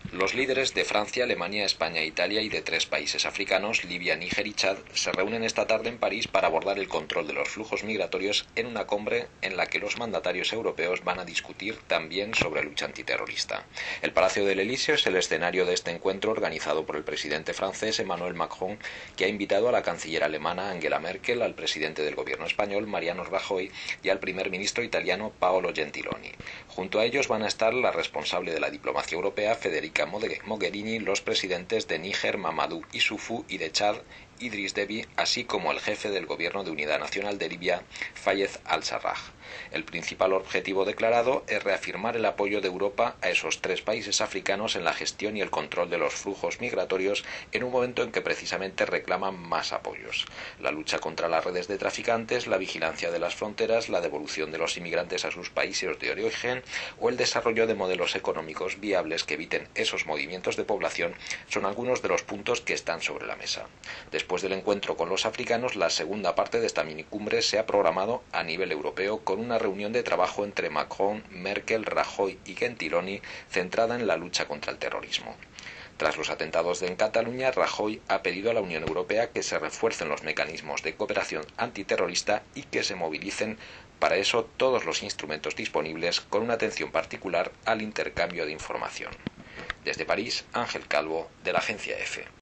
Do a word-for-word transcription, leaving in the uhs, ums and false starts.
Los líderes de Francia, Alemania, España, Italia y de tres países africanos, Libia, Níger y Chad, se reúnen esta tarde en París para abordar el control de los flujos migratorios en una cumbre en la que los mandatarios europeos van a discutir también sobre lucha antiterrorista. El Palacio del Elíseo es el escenario de este encuentro organizado por el presidente francés Emmanuel Macron, que ha invitado a la canciller alemana Angela Merkel, al presidente del gobierno español Mariano Rajoy y al primer ministro italiano Paolo Gentiloni. Junto a ellos van a estar la responsable de la diplomacia europea Federica Mogherini, los presidentes de Níger, Mamadou Issoufou, y de Chad, Idriss Déby, así como el jefe del Gobierno de Unidad Nacional de Libia, Fayez al-Sarraj. El principal objetivo declarado es reafirmar el apoyo de Europa a esos tres países africanos en la gestión y el control de los flujos migratorios en un momento en que precisamente reclaman más apoyos. La lucha contra las redes de traficantes, la vigilancia de las fronteras, la devolución de los inmigrantes a sus países de origen o el desarrollo de modelos económicos viables que eviten esos movimientos de población son algunos de los puntos que están sobre la mesa. Después del encuentro con los africanos, la segunda parte de esta minicumbre se ha programado a nivel europeo con una reunión de trabajo entre Macron, Merkel, Rajoy y Gentiloni centrada en la lucha contra el terrorismo. Tras los atentados en Cataluña, Rajoy ha pedido a la Unión Europea que se refuercen los mecanismos de cooperación antiterrorista y que se movilicen para eso todos los instrumentos disponibles, con una atención particular al intercambio de información. Desde París, Ángel Calvo, de la Agencia EFE.